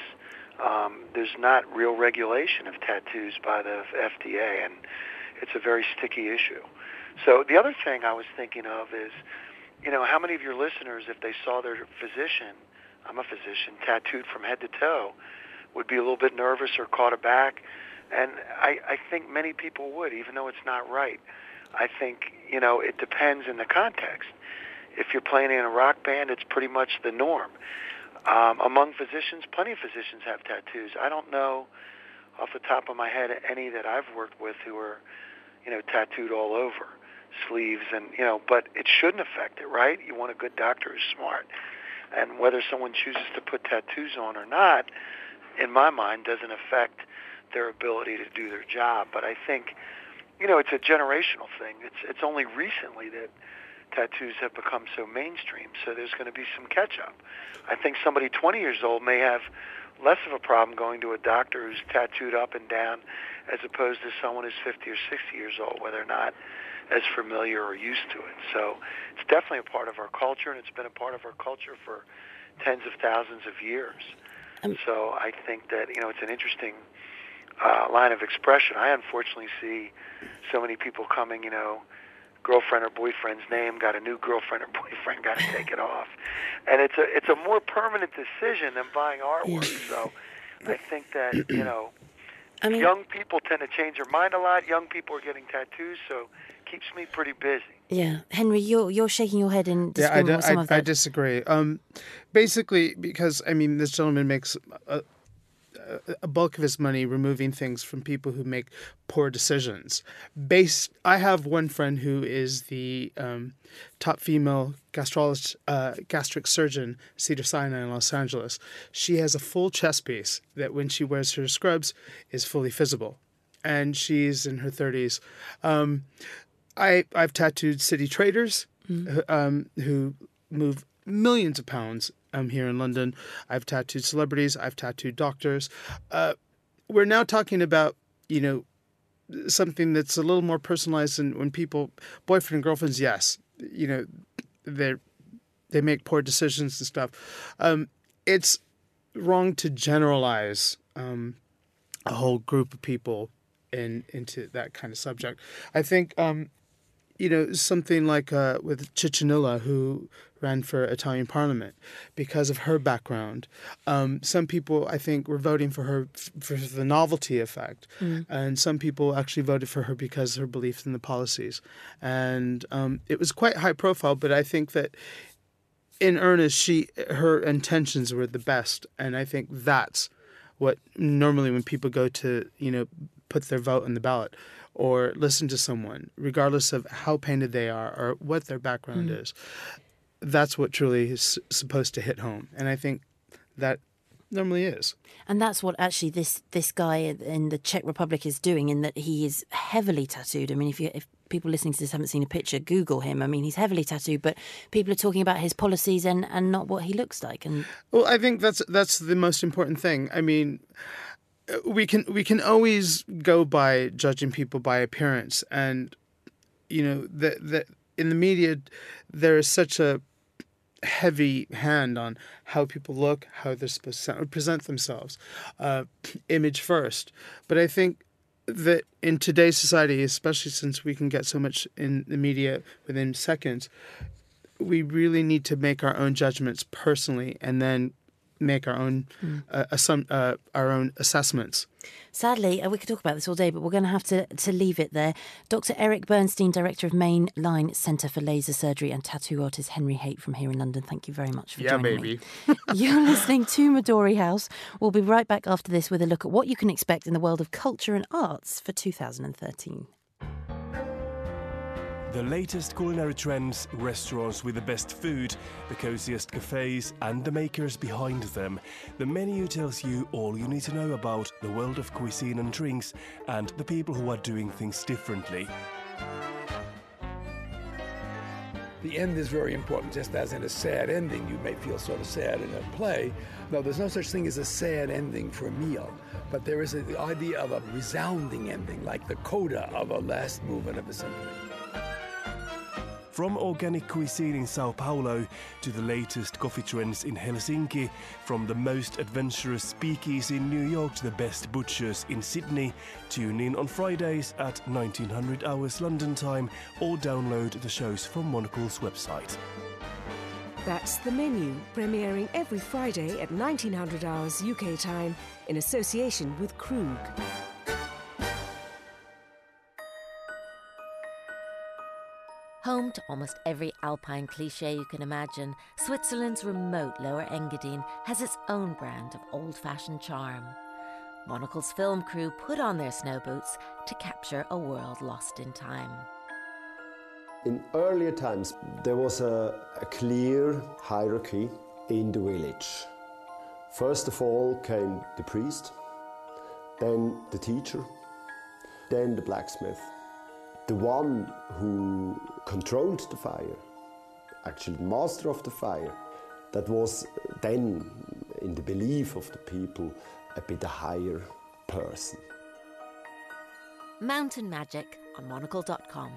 um, there's not real regulation of tattoos by the F D A, and it's a very sticky issue. So the other thing I was thinking of is, you know, how many of your listeners, if they saw their physician, I'm a physician, tattooed from head to toe, would be a little bit nervous or caught aback? And I, I think many people would, even though it's not right. I think, you know, it depends in the context. If you're playing in a rock band, it's pretty much the norm. Um, among physicians, plenty of physicians have tattoos. I don't know off the top of my head any that I've worked with who are, you know, tattooed all over, sleeves and, you know, but it shouldn't affect it, right? You want a good doctor who's smart. And whether someone chooses to put tattoos on or not, in my mind, doesn't affect their ability to do their job. But I think, you know, it's a generational thing. It's it's only recently that tattoos have become so mainstream, so there's going to be some catch-up. I think somebody twenty years old may have less of a problem going to a doctor who's tattooed up and down as opposed to someone who's fifty or sixty years old, where they're not as familiar or used to it. So it's definitely a part of our culture, and it's been a part of our culture for tens of thousands of years. Um, so I think that, you know, it's an interesting uh, line of expression. I unfortunately see so many people coming, you know, girlfriend or boyfriend's name, got a new girlfriend or boyfriend, got to take it off. And it's a it's a more permanent decision than buying artwork. So I think that, you know, I mean, young people tend to change their mind a lot. Young people are getting tattoos, so it keeps me pretty busy. Yeah. Henry, you're you're shaking your head in yeah, I, disagreement with some I, of that. I disagree. Um, basically, because, I mean, this gentleman makes a, a bulk of his money removing things from people who make poor decisions. Based, I have one friend who is the um, top female gastrologist, uh, gastric surgeon, Cedars-Sinai in Los Angeles. She has a full chest piece that, when she wears her scrubs, is fully visible, and she's in her thirties. Um, I I've tattooed city traders mm. um, who move millions of pounds. I'm here in London. I've tattooed celebrities. I've tattooed doctors. Uh, we're now talking about, you know, something that's a little more personalized. And when people, boyfriend and girlfriends, yes, you know, they they make poor decisions and stuff. Um, it's wrong to generalize um, a whole group of people in into that kind of subject. I think, um, you know, something like uh, with Ciccinilla, who ran for Italian Parliament, because of her background. Um, some people, I think, were voting for her f- for the novelty effect, mm. and some people actually voted for her because of her beliefs in the policies. And um, it was quite high profile, but I think that in earnest, she her intentions were the best, and I think that's what normally when people go to, you know, put their vote in the ballot or listen to someone, regardless of how painted they are or what their background mm. is, that's what truly is supposed to hit home. And I think that normally is. And that's what actually this this guy in the Czech Republic is doing, in that he is heavily tattooed. I mean, if you if people listening to this haven't seen a picture, Google him. I mean, he's heavily tattooed, but people are talking about his policies and, and not what he looks like. And well, I think that's that's the most important thing. I mean, we can we can always go by judging people by appearance, and you know that that in the media there is such a heavy hand on how people look, how they're supposed to present themselves, uh, image first. But I think that in today's society, especially since we can get so much in the media within seconds, we really need to make our own judgments personally, and then make our own mm. uh, assum- uh, our own assessments. Sadly, uh, we could talk about this all day, but we're going to have to, to leave it there. Doctor Eric Bernstein, Director of Mainline Centre for Laser Surgery, and tattoo artist Henry Haight from here in London. Thank you very much for yeah, joining baby. me. You're listening to Midori House. We'll be right back after this with a look at what you can expect in the world of culture and arts for two thousand thirteen. The latest culinary trends, restaurants with the best food, the coziest cafes and the makers behind them. The menu tells you all you need to know about the world of cuisine and drinks and the people who are doing things differently. the end is very important, just as in a sad ending, you may feel sort of sad in a play. No, there's no such thing as a sad ending for a meal, but there is a, the idea of a resounding ending, like the coda of a last movement of a symphony. From organic cuisine in Sao Paulo to the latest coffee trends in Helsinki, from the most adventurous speakeasy in New York to the best butchers in Sydney, tune in on Fridays at nineteen hundred hours London time or download the shows from Monocle's website. That's The Menu, premiering every Friday at nineteen hundred hours U K time in association with Krug. Home to almost every alpine cliché you can imagine, Switzerland's remote Lower Engadine has its own brand of old-fashioned charm. Monocle's film crew put on their snow boots to capture a world lost in time. In earlier times, there was a, a clear hierarchy in the village. First of all came the priest, then the teacher, then the blacksmith. The one who controlled the fire, actually the master of the fire, that was then, in the belief of the people, a bit a higher person. Mountain Magic on monocle dot com.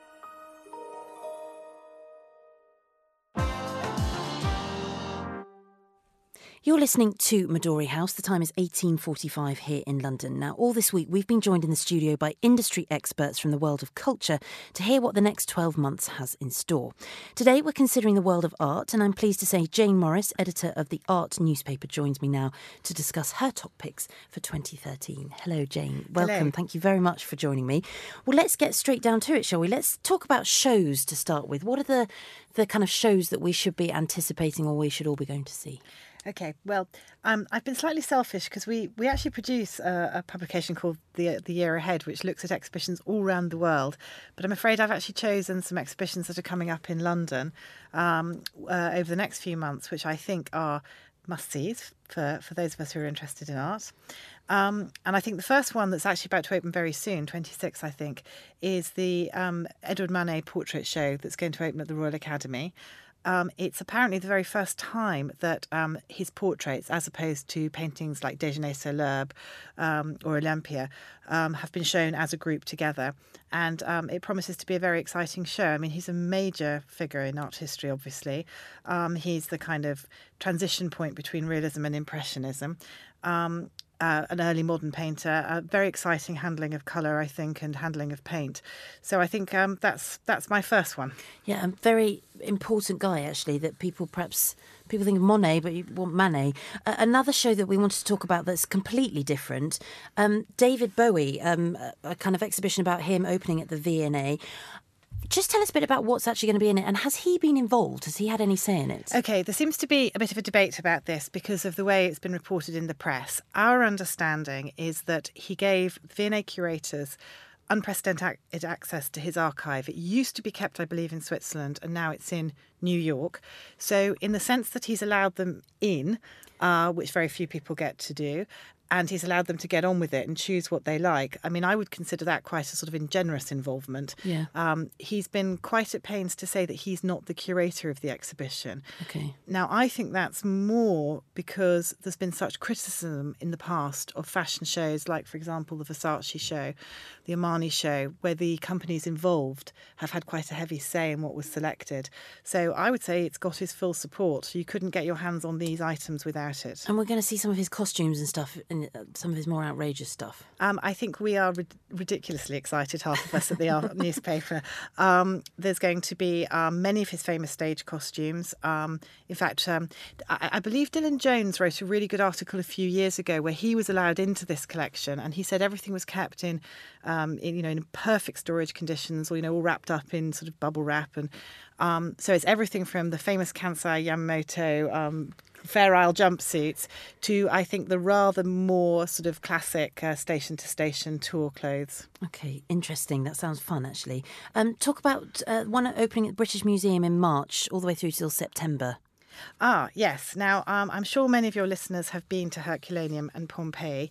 You're listening to Midori House. The time is eighteen forty-five here in London. Now, all this week, we've been joined in the studio by industry experts from the world of culture to hear what the next twelve months has in store. Today, we're considering the world of art, and I'm pleased to say Jane Morris, editor of The Art newspaper, joins me now to discuss her top picks for twenty thirteen. Hello, Jane. Welcome. Hello. Thank you very much for joining me. Well, let's get straight down to it, shall we? Let's talk about shows to start with. What are the, the kind of shows that we should be anticipating or we should all be going to see? Okay, well, um, I've been slightly selfish because we, we actually produce a, a publication called the the Year Ahead, which looks at exhibitions all around the world. But I'm afraid I've actually chosen some exhibitions that are coming up in London um, uh, over the next few months, which I think are must-sees for, for those of us who are interested in art. Um, and I think the first one that's actually about to open very soon, twenty-six, I think, is the um, Edward Manet portrait show that's going to open at the Royal Academy. Um, it's apparently the very first time that um, his portraits, as opposed to paintings like Déjeuner sur l'herbe um, or Olympia, um, have been shown as a group together. And um, it promises to be a very exciting show. I mean, he's a major figure in art history, obviously. Um, he's the kind of transition point between realism and impressionism. Um, Uh, an early modern painter, a very exciting handling of colour, I think, and handling of paint. So I think um, that's that's my first one. Yeah, a very important guy, actually, that people perhaps, people think of Monet, but you want Manet. Uh, another show that we wanted to talk about that's completely different, um, David Bowie, um, a kind of exhibition about him opening at the V and A. Just tell us a bit about what's actually going to be in it, and has he been involved? Has he had any say in it? OK, there seems to be a bit of a debate about this because of the way it's been reported in the press. Our understanding is that he gave V and A curators unprecedented access to his archive. It used to be kept, I believe, in Switzerland, and now it's in New York. So in the sense that he's allowed them in, uh, which very few people get to do, and he's allowed them to get on with it and choose what they like. I mean, I would consider that quite a sort of ingenuous involvement. Yeah. Um, he's been quite at pains to say that he's not the curator of the exhibition. Okay. Now, I think that's more because there's been such criticism in the past of fashion shows, like, for example, the Versace show, the Armani show, where the companies involved have had quite a heavy say in what was selected. So I would say it's got his full support. You couldn't get your hands on these items without it. And we're going to see some of his costumes and stuff, and some of his more outrageous stuff. Um, I think we are rid- ridiculously excited, half of us at the Art newspaper. Um, there's going to be um, many of his famous stage costumes. Um, in fact, um, I-, I believe Dylan Jones wrote a really good article a few years ago where he was allowed into this collection, and he said everything was kept in, um, in you know, in perfect storage conditions, or you know, all wrapped up in sort of bubble wrap, and um, so it's everything from the famous Kansai Yamamoto Um, Fair Isle jumpsuits to, I think, the rather more sort of classic uh, station-to-station tour clothes. Okay, interesting. That sounds fun, actually. Um, talk about uh, one opening at the British Museum in March, all the way through till September. Ah, yes. Now, um, I'm sure many of your listeners have been to Herculaneum and Pompeii,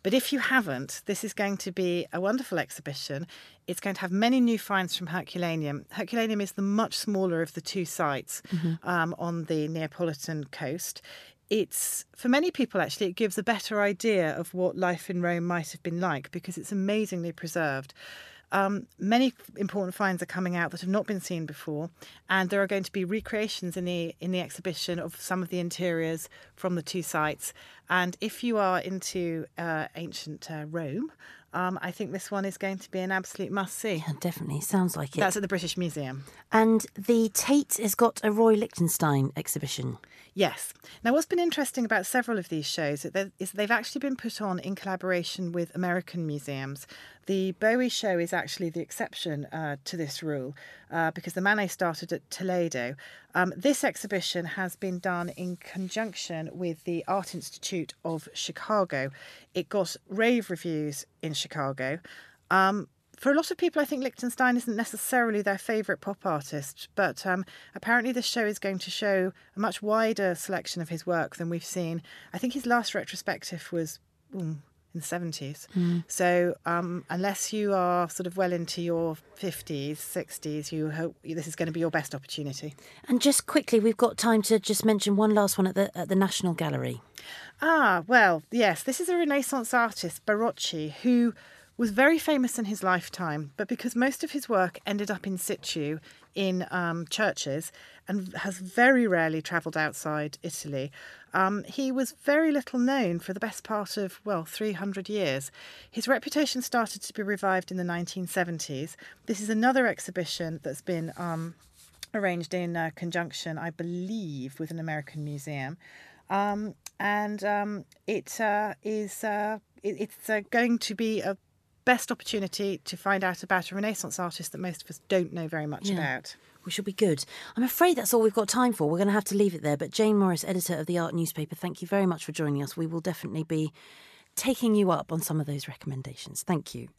But if you haven't, this is going to be a wonderful exhibition. It's going to have many new finds from Herculaneum. Herculaneum is the much smaller of the two sites Mhm. um, on the Neapolitan coast. It's, for many people actually, it gives a better idea of what life in Rome might have been like because it's amazingly preserved. Um, many important finds are coming out that have not been seen before, and there are going to be recreations in the in the exhibition of some of the interiors from the two sites. And if you are into uh, ancient uh, Rome, um, I think this one is going to be an absolute must-see. Yeah, definitely. Sounds like it. That's at the British Museum. And the Tate has got a Roy Lichtenstein exhibition. Yes. Now, what's been interesting about several of these shows is that they've actually been put on in collaboration with American museums. The Bowie show is actually the exception uh, to this rule uh, because the Manet started at Toledo. Um, this exhibition has been done in conjunction with the Art Institute of Chicago. It got rave reviews in Chicago. Um, For a lot of people, I think Lichtenstein isn't necessarily their favourite pop artist, but um, apparently this show is going to show a much wider selection of his work than we've seen. I think his last retrospective was ooh, in the seventies. Mm. So um, unless you are sort of well into your fifties, sixties, you hope this is going to be your best opportunity. And just quickly, we've got time to just mention one last one at the at the National Gallery. Ah, well, yes, this is a Renaissance artist, Barocci, who was very famous in his lifetime, but because most of his work ended up in situ in um, churches and has very rarely travelled outside Italy, um, he was very little known for the best part of, well, three hundred years. His reputation started to be revived in the nineteen seventies. This is another exhibition that's been um, arranged in uh, conjunction, I believe, with an American museum. Um, and um, it uh, is uh, it, it's uh, going to be a best opportunity to find out about a Renaissance artist that most of us don't know very much Yeah. about. We should be good. I'm afraid that's all we've got time for. We're going to have to leave it there. But Jane Morris, editor of the Art newspaper, thank you very much for joining us. We will definitely be taking you up on some of those recommendations. Thank you.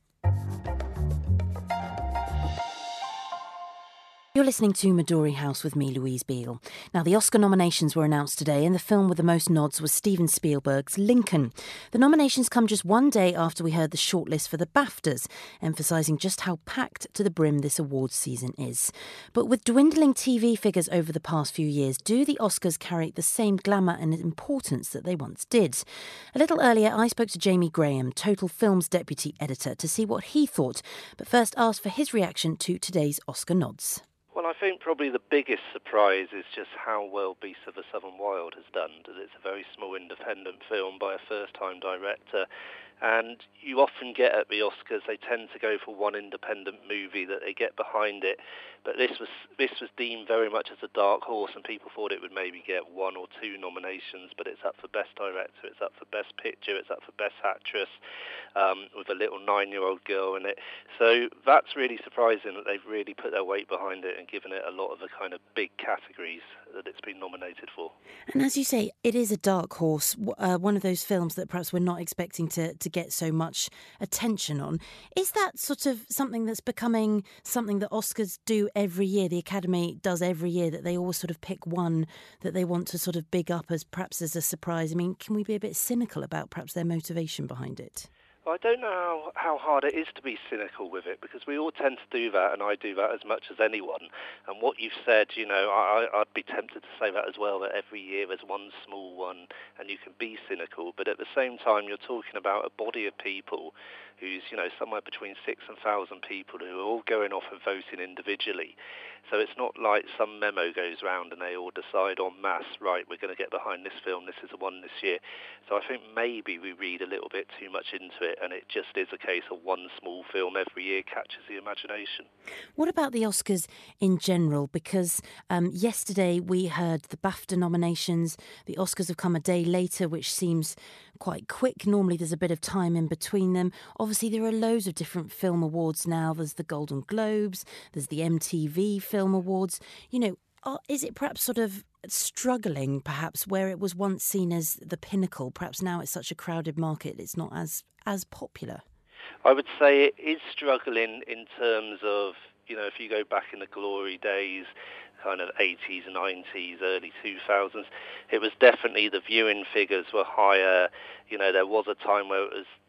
You're listening to Midori House with me, Louise Beale. Now, the Oscar nominations were announced today, and the film with the most nods was Steven Spielberg's Lincoln. The nominations come just one day after we heard the shortlist for the BAFTAs, emphasising just how packed to the brim this awards season is. But with dwindling T V figures over the past few years, do the Oscars carry the same glamour and importance that they once did? A little earlier, I spoke to Jamie Graham, Total Film's deputy editor, to see what he thought, but first asked for his reaction to today's Oscar nods. Well, I think probably the biggest surprise is just how well Beasts of the Southern Wild has done. It's a very small independent film by a first-time director. And you often get at the Oscars, they tend to go for one independent movie that they get behind it. But this was this was deemed very much as a dark horse, and people thought it would maybe get one or two nominations. But it's up for Best Director, it's up for Best Picture, it's up for Best Actress, um, with a little nine-year-old girl in it. So that's really surprising that they've really put their weight behind it and given it a lot of the kind of big categories that it's been nominated for. And as you say, it is a dark horse, uh, one of those films that perhaps we're not expecting to, to get so much attention on. Is that sort of something that's becoming something that Oscars do every year, the Academy does every year, that they always sort of pick one that they want to sort of big up as perhaps as a surprise? I mean, can we be a bit cynical about perhaps their motivation behind it? Well, I don't know how, how hard it is to be cynical with it, because we all tend to do that, and I do that as much as anyone. And what you've said, you know, I, I'd be tempted to say that as well, that every year there's one small one, and you can be cynical. But at the same time, you're talking about a body of people who's, you know, somewhere between six and thousand people who are all going off and voting individually. So it's not like some memo goes round and they all decide en masse, right, we're going to get behind this film, this is the one this year. So I think maybe we read a little bit too much into it, and it just is a case of one small film every year catches the imagination. What about the Oscars in general? Because um, yesterday we heard the BAFTA nominations. The Oscars have come a day later, which seems quite quick. Normally there's a bit of time in between them. Obviously there are loads of different film awards now. There's the Golden Globes, there's the M T V Film Awards. You know, are, is it perhaps sort of struggling, perhaps, where it was once seen as the pinnacle? Perhaps now it's such a crowded market, it's not as as popular. I would say it is struggling in terms of, you know, if you go back in the glory days, kind of eighties, nineties, early two thousands, it was definitely the viewing figures were higher. You know, there was a time where it was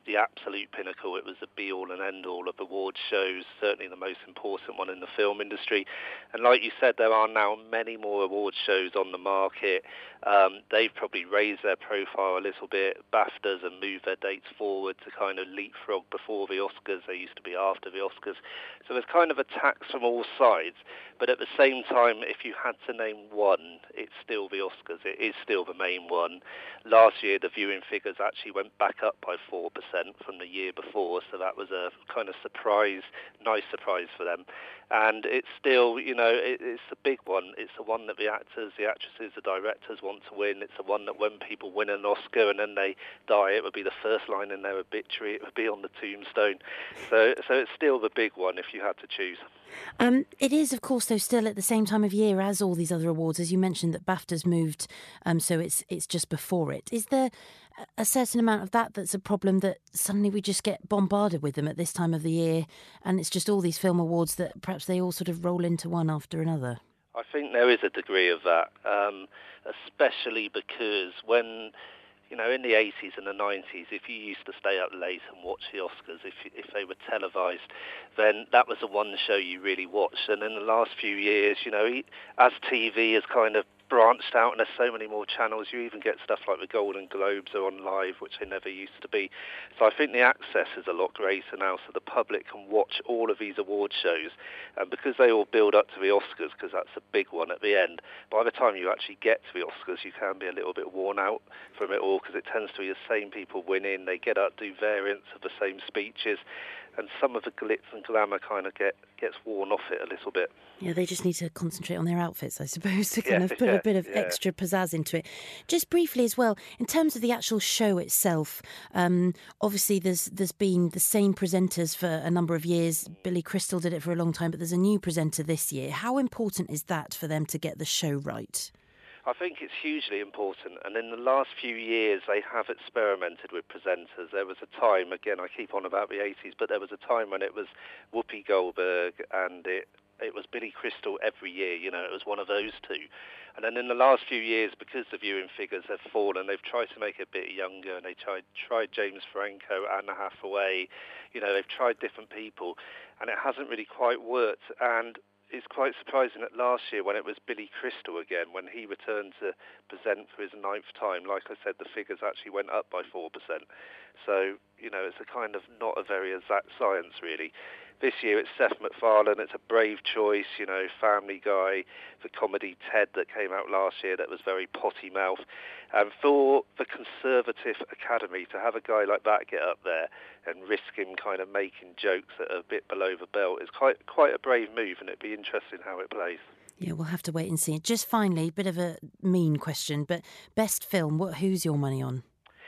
the absolute pinnacle. It was the be-all and end-all of award shows, certainly the most important one in the film industry. And like you said, there are now many more award shows on the market. Um, they've probably raised their profile a little bit. BAFTAs and moved their dates forward to kind of leapfrog before the Oscars. They used to be after the Oscars. So there's kind of attacks from all sides. But at the same time, if you had to name one, it's still the Oscars. It is still the main one. Last year, the viewing figures actually went back up by four percent from the year before, so that was a kind of surprise, nice surprise for them. And it's still, you know, it, it's a big one. It's the one that the actors, the actresses, the directors want to win. It's the one that when people win an Oscar and then they die, it would be the first line in their obituary. It would be on the tombstone. So, so it's still the big one if you had to choose. Um, it is, of course, though, still at the same time of year as all these other awards, as you mentioned, that BAFTA's moved, um, so it's it's just before it. Is there a certain amount of that that's a problem, that suddenly we just get bombarded with them at this time of the year, and it's just all these film awards that perhaps they all sort of roll into one after another? I think there is a degree of that, um, especially because when... You know, in the eighties and the nineties, if you used to stay up late and watch the Oscars, if if they were televised, then that was the one show you really watched. And in the last few years, you know, as T V has kind of branched out and there's so many more channels, you even get stuff like the Golden Globes are on live, which they never used to be. So I think the access is a lot greater now, so the public can watch all of these award shows. And because they all build up to the Oscars, because that's a big one at the end, by the time you actually get to the Oscars, you can be a little bit worn out from it all, because it tends to be the same people winning. They get up, do variants of the same speeches, and some of the glitz and glamour kind of get gets worn off it a little bit. Yeah, they just need to concentrate on their outfits, I suppose, to kind Yeah, of put yeah, a bit of yeah. extra pizzazz into it. Just briefly as well, in terms of the actual show itself, um, obviously there's there's been the same presenters for a number of years. Billy Crystal did it for a long time, but there's a new presenter this year. How important is that for them to get the show right? I think it's hugely important, and in the last few years they have experimented with presenters. There was a time, again I keep on about the eighties, but there was a time when it was Whoopi Goldberg and it it was Billy Crystal every year, you know, it was one of those two. And then in the last few years, because the viewing figures have fallen, they've tried to make it a bit younger, and they tried, tried James Franco, Anna Hathaway, you know, they've tried different people, and it hasn't really quite worked. And it's quite surprising that last year, when it was Billy Crystal again, when he returned to present for his ninth time, like I said, the figures actually went up by four percent. So, you know, it's a kind of not a very exact science, really. This year it's Seth MacFarlane. It's a brave choice, you know, Family Guy, the comedy Ted that came out last year that was very potty mouth. And for the Conservative Academy to have a guy like that get up there and risk him kind of making jokes that are a bit below the belt is quite quite a brave move, and it'd be interesting how it plays. Yeah, we'll have to wait and see. Just finally, bit of a mean question, but best film, what? Who's your money on?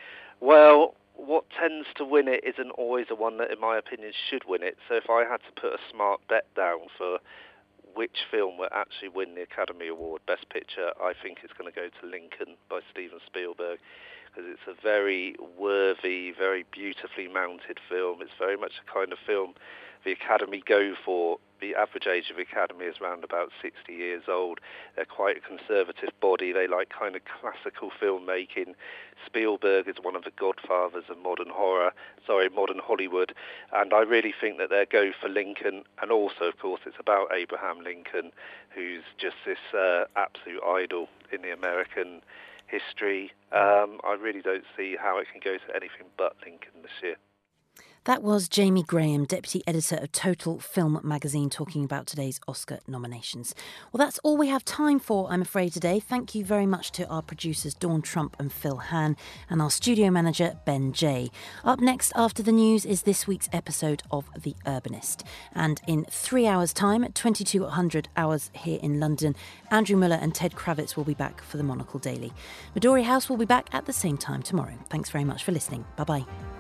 Well, what tends to win it isn't always the one that, in my opinion, should win it. So if I had to put a smart bet down for which film will actually win the Academy Award, Best Picture, I think it's going to go to Lincoln by Steven Spielberg, because it's a very worthy, very beautifully mounted film. It's very much the kind of film the Academy go for. The average age of the Academy is around about sixty years old. They're quite a conservative body. They like kind of classical filmmaking. Spielberg is one of the godfathers of modern horror, sorry, modern Hollywood. And I really think that they'll go for Lincoln. And also, of course, it's about Abraham Lincoln, who's just this uh, absolute idol in the American history. Um, I really don't see how it can go to anything but Lincoln this year. That was Jamie Graham, Deputy Editor of Total Film magazine, talking about today's Oscar nominations. Well, that's all we have time for, I'm afraid, today. Thank you very much to our producers Dawn Trump and Phil Han, and our studio manager Ben Jay. Up next after the news is this week's episode of The Urbanist. And in three hours' time, at twenty-two hundred hours here in London, Andrew Muller and Ted Kravitz will be back for the Monocle Daily. Midori House will be back at the same time tomorrow. Thanks very much for listening. Bye-bye.